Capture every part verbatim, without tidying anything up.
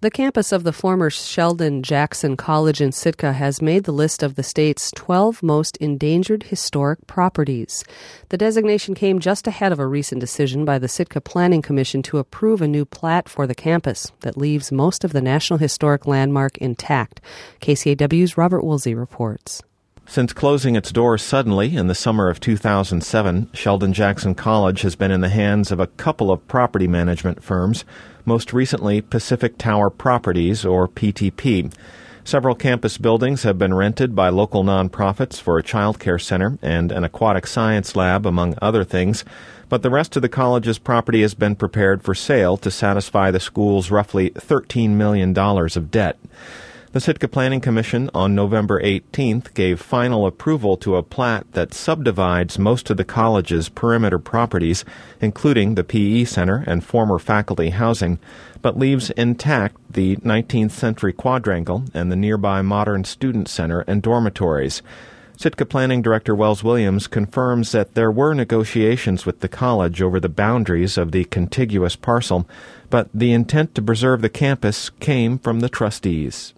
The campus of the former Sheldon Jackson College in Sitka has made the list of the state's twelve most endangered historic properties. The designation came just ahead of a recent decision by the Sitka Planning Commission to approve a new plat for the campus that leaves most of the National Historic Landmark intact. K C A W's Robert Woolsey reports. Since closing its doors suddenly in the summer of two thousand seven, Sheldon Jackson College has been in the hands of a couple of property management firms, most recently Pacific Tower Properties, or P T P. Several campus buildings have been rented by local nonprofits for a child care center and an aquatic science lab, among other things, but the rest of the college's property has been prepared for sale to satisfy the school's roughly thirteen million dollars of debt. The Sitka Planning Commission on November eighteenth gave final approval to a plat that subdivides most of the college's perimeter properties, including the P E Center and former faculty housing, but leaves intact the nineteenth century quadrangle and the nearby modern student center and dormitories. Sitka Planning Director Wells Williams confirms that there were negotiations with the college over the boundaries of the contiguous parcel, but the intent to preserve the campus came from the trustees.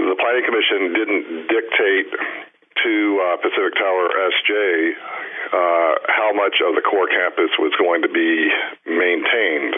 To uh, Pacific Tower S J, uh, how much of the core campus was going to be maintained.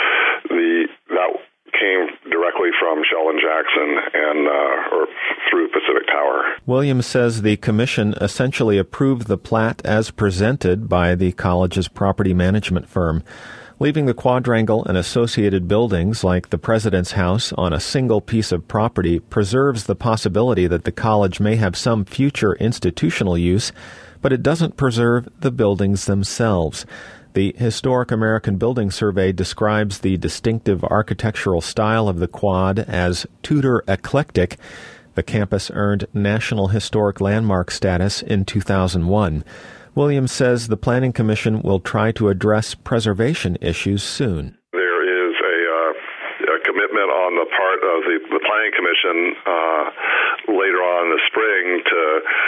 The that came directly from Sheldon Jackson and uh, or through Pacific Tower. Williams says the commission essentially approved the plat as presented by the college's property management firm. Leaving the quadrangle and associated buildings like the President's House on a single piece of property preserves the possibility that the college may have some future institutional use, but it doesn't preserve the buildings themselves. The Historic American Building Survey describes the distinctive architectural style of the quad as Tudor eclectic. The campus earned National Historic Landmark status in two thousand one. Williams says the Planning Commission will try to address preservation issues soon. There is a, uh, a commitment on the part of the, the Planning Commission uh, later on in the spring to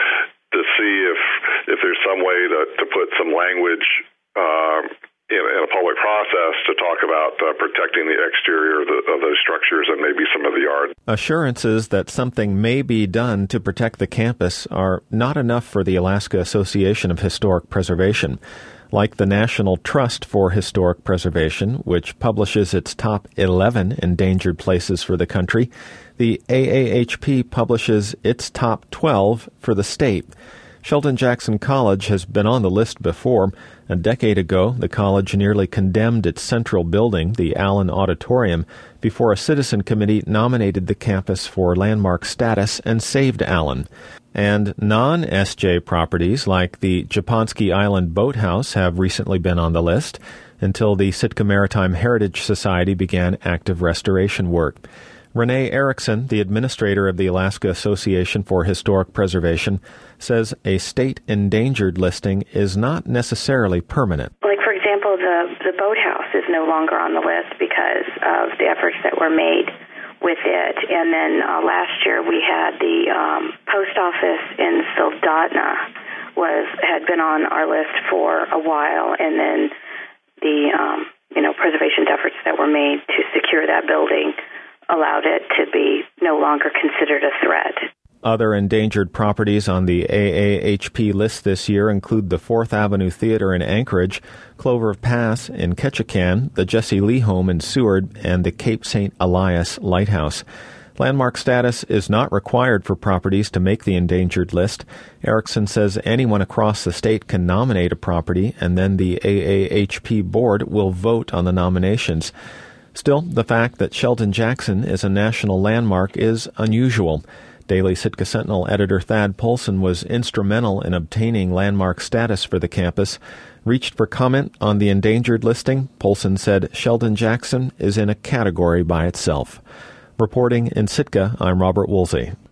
to see if if there's some way to, to put some language uh, in, in a public process to talk about uh, protecting the exterior of, the, of those structures and maybe some of the yard. Assurances that something may be done to protect the campus are not enough for the Alaska Association of Historic Preservation. Like the National Trust for Historic Preservation, which publishes its top eleven endangered places for the country, the A A H P publishes its top twelve for the state. Sheldon Jackson College has been on the list before. A decade ago, the college nearly condemned its central building, the Allen Auditorium, before a citizen committee nominated the campus for landmark status and saved Allen. And non-S J properties like the Japonski Island Boathouse have recently been on the list until the Sitka Maritime Heritage Society began active restoration work. Renee Erickson, the administrator of the Alaska Association for Historic Preservation, says a state endangered listing is not necessarily permanent. Like, for example, the, the boathouse is no longer on the list because of the efforts that were made with it. And then uh, last year we had the um, post office in Soldotna was had been on our list for a while, and then the um, you know preservation efforts that were made to secure that building allowed it to be no longer considered a threat. Other endangered properties on the A A H P list this year include the Fourth Avenue Theater in Anchorage, Clover Pass in Ketchikan, the Jesse Lee Home in Seward, and the Cape Saint Elias Lighthouse. Landmark status is not required for properties to make the endangered list. Erickson says anyone across the state can nominate a property, and then the A A H P board will vote on the nominations. Still, the fact that Sheldon Jackson is a national landmark is unusual. Daily Sitka Sentinel editor Thad Polson was instrumental in obtaining landmark status for the campus. Reached for comment on the endangered listing, Polson said Sheldon Jackson is in a category by itself. Reporting in Sitka, I'm Robert Woolsey.